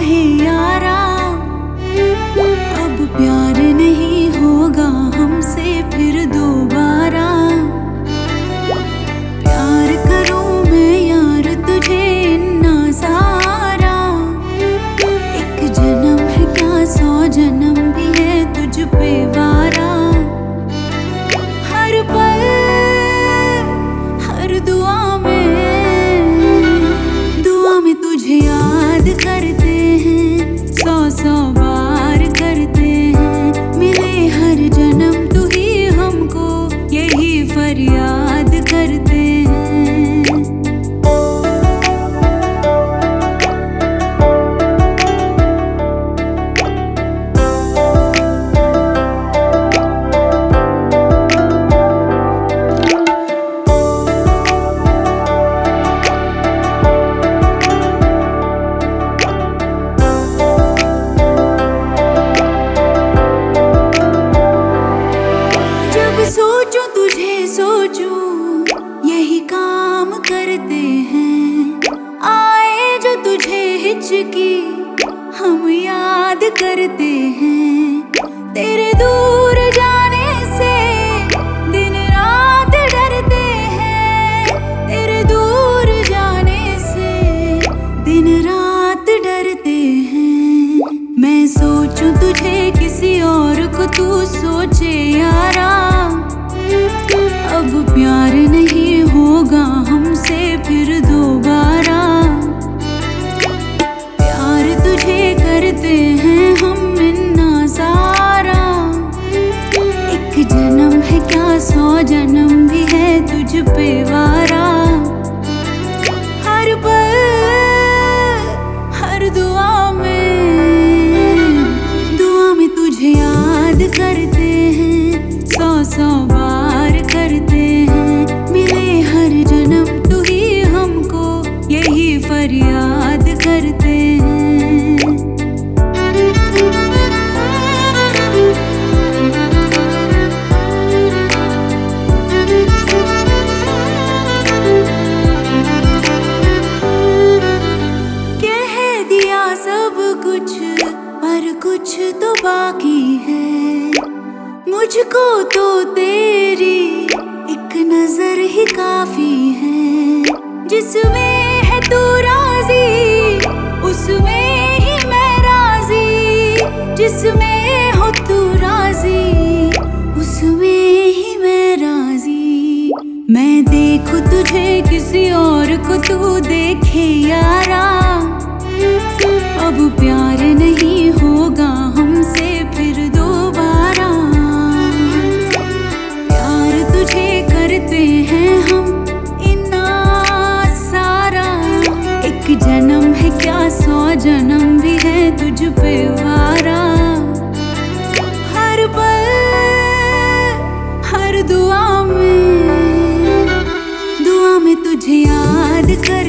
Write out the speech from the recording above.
है यारा, अब प्यार नहीं होगा हमसे फिर दोबारा। प्यार करूं मैं यार तुझे इन्ना सारा, एक जन्म है क्या 100 जन्म भी है तुझ पे वारा। हर पल हर दुआ में तुझे याद करते हैं, 100 बार करते हैं। मिले हर जन्म तू ही हमको, यही फरियाद करते हैं। सोचूं तुझे सोचूं यही काम करते हैं। आए जो तुझे हिचकी हम याद करते हैं। तेरे दूर जाने से दिन रात डरते हैं। तेरे दूर जाने से दिन रात डरते हैं। मैं सोचूं तुझे किसी और को तू सोचे यारा, अब प्यार नहीं होगा हमसे फिर दोबारा। प्यार तुझे करते हैं हम इन्ना सारा, एक जन्म है क्या 100 जन्म भी है तुझ पे वारा। हर पल हर दुआ में तुझे याद करते हैं, 100 बार करते हैं। मिले हर जन्म तू ही हमको, यही फरियाद करते हैं। कह दिया सब कुछ पर कुछ तो बाकी है। मुझको तो तेरी एक नजर ही काफी है। जिसमें है तू राजी उसमें ही मैं राजी। जिसमें हो तू राजी उसमें ही मैं राजी। मैं देखूं तुझे किसी और को तू देखे यारा, अब प्यार नहीं होगा हमसे फिर दोबारा। प्यार तुझे करते हैं हम इन्ना सारा, एक जन्म है क्या 100 जन्म भी है तुझ पे वारा। हर पल हर दुआ में तुझे याद कर